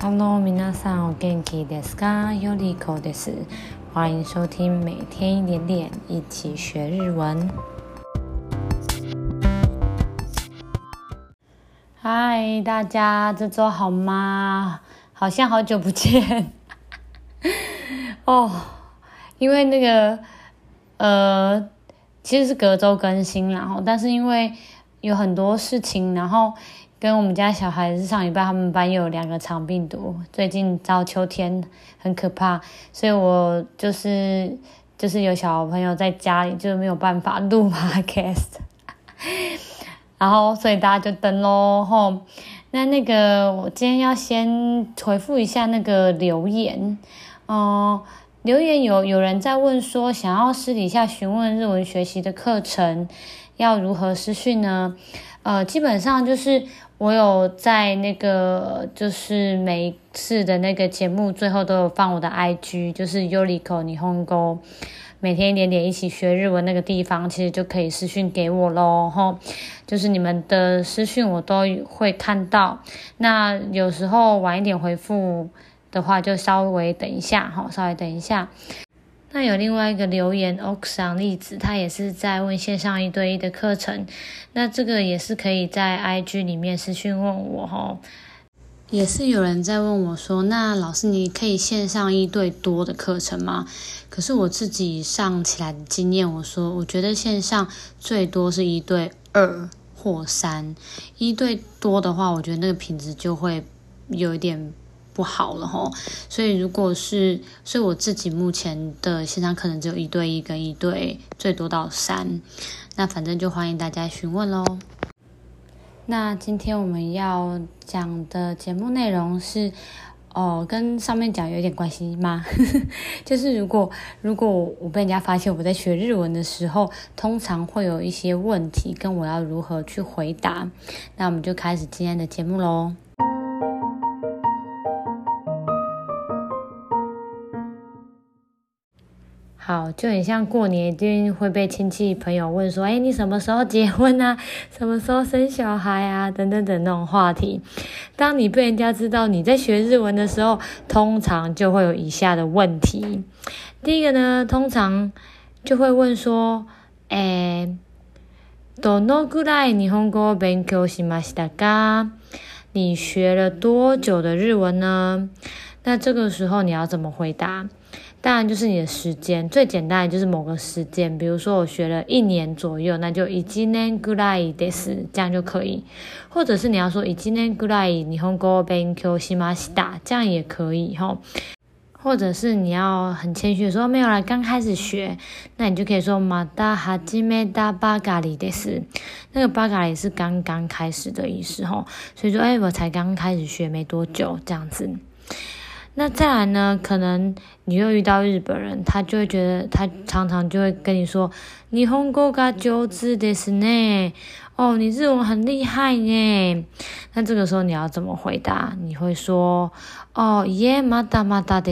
Hello， 皆さんお元気ですか？ヨリコです。欢迎收听每天一点点，一起学日文。嗨，大家这周好吗？好像好久不见哦，因为其实是隔周更新啦，但是因为有很多事情，然后跟我们家小孩子上礼拜他们班有2个肠病毒，最近到秋天很可怕，所以我就是有小朋友在家里就没有办法录 podcast 然后所以大家就等咯齁。那我今天要先回复一下那个留言留言有人在问说想要私底下询问日文学习的课程要如何私讯呢？基本上就是我有在就是每一次的那个节目最后都有放我的 IG， 就是 Yoriko Nihongo， 每天一点点一起学日文那个地方，其实就可以私讯给我咯就是你们的私讯我都会看到，那有时候晚一点回复的话就稍微等一下。那有另外一个留言 Oxan 例子，他也是在问线上1对1的课程，那这个也是可以在 IG 里面私讯问我也是有人在问我说，那老师你可以线上1对多的课程吗？可是我自己上起来的经验，我觉得线上最多是1对2或3， 1对多的话我觉得那个品质就会有一点不好了所以我自己目前的线上课程只有1对1跟1对最多到3，那反正就欢迎大家询问咯。那今天我们要讲的节目内容是跟上面讲有点关系吗？就是如果我被人家发现我在学日文的时候，通常会有一些问题跟我要如何去回答，那我们就开始今天的节目咯。好，就很像过年一定会被亲戚朋友问说，你什么时候结婚啊？什么时候生小孩啊？等等等那种话题。当你被人家知道你在学日文的时候，通常就会有以下的问题。第一个呢，通常就会问说，どのくらい日本語を勉強しましたか？你学了多久的日文呢？那这个时候你要怎么回答？当然就是你的时间，最简单的就是某个时间，比如说我学了1年左右，那就1年ぐらいです，这样就可以。或者是你要说1年ぐらい日本語を勉強しました，这样也可以或者是你要很谦虚的说没有啦，刚开始学，那你就可以说まだ始めたばかりです。那个ばかり是刚刚开始的意思所以说我才刚开始学没多久这样子。那再来呢，可能你又遇到日本人，他就会觉得他常常就会跟你说日本語が上手ですね，你日文很厉害呢。那这个时候你要怎么回答？你会说いえまだまだです，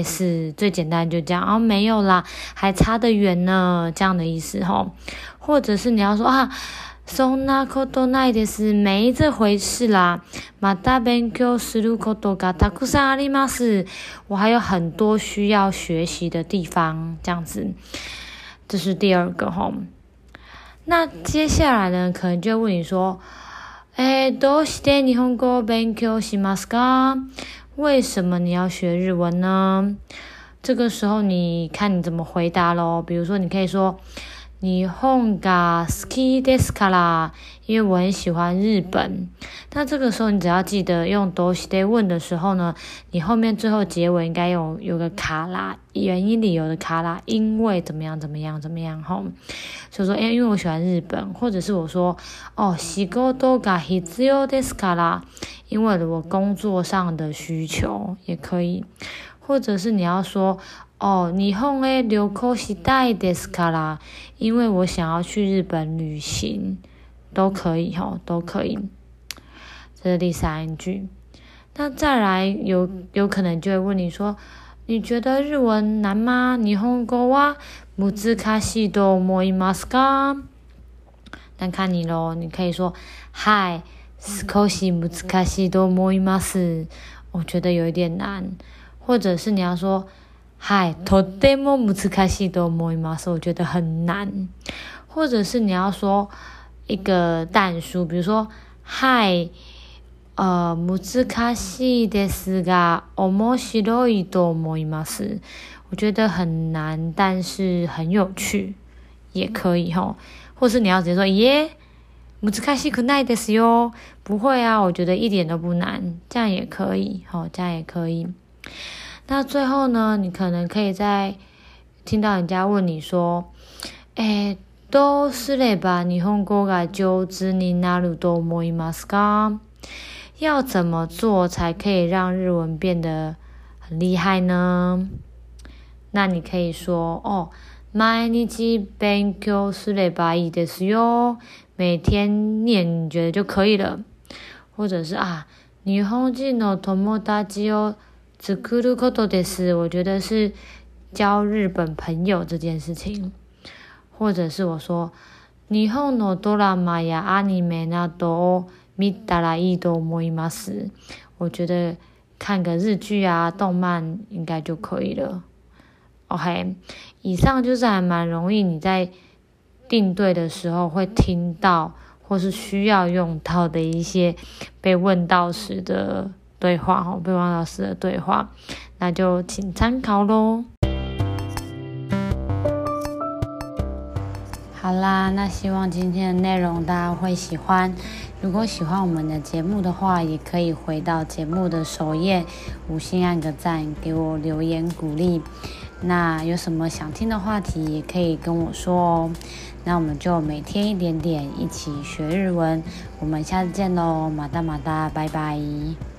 最简单就这样没有啦，还差得远呢，这样的意思或者是你要说そんなことないです，没这回事啦。また勉強することがたくさんあります。我还有很多需要学習的地方，这样子。这是第2个那接下来呢，可能就会问你说，どうして日本語を勉強しますか？为什么你要学日文呢？这个时候你看你怎么回答咯。比如说你可以说日本が好きですから，因为我很喜欢日本。那这个时候你只要记得用どうして問的时候呢，你后面最後结尾应该有个卡拉，原因理由的卡拉，因为怎么样所以说因为我喜欢日本，或者是我说仕事が必要ですから，因为我工作上的需求也可以。或者是你要说日本へ旅行したいですから，因为我想要去日本旅行，都可以都可以。这是第3句。那再来有可能就会问你说，你觉得日文难吗？日本語は難しいと思いますか？那看你咯，你可以说少し難しいと思います。 我觉得有一点难，或者是你要说はいとても難しいと思います，我觉得很難，或者是你要说一个但书，比如说はい難しいですが面白いと思います，我觉得很难，但是很有趣，也可以吼。或是你要直接说難しくないですよ，不会啊，我觉得一点都不难，这样也可以吼，这样也可以。那最后呢，你可能可以再听到人家问你说，どうすれば日本語が上手になると思いますか？要怎么做才可以让日文变得很厉害呢？那你可以说毎日勉強すればいいですよ，每天念你觉得就可以了。或者是日本人の友達を作ることです，我觉得是交日本朋友这件事情。或者是我说日本のドラマやアニメなどを見たらいいと思います，我觉得看个日剧啊动漫应该就可以了。OK， 以上就是还蛮容易你在订对的时候会听到或是需要用到的一些被问到时的对话，被问到时的对话，那就请参考咯。好啦，那希望今天的内容大家会喜欢。如果喜欢我们的节目的话，也可以回到节目的首页5星按个赞，给我留言鼓励。那有什么想听的话题也可以跟我说哦。那我们就每天一点点一起学日文，我们下次见咯，马达马达，拜拜。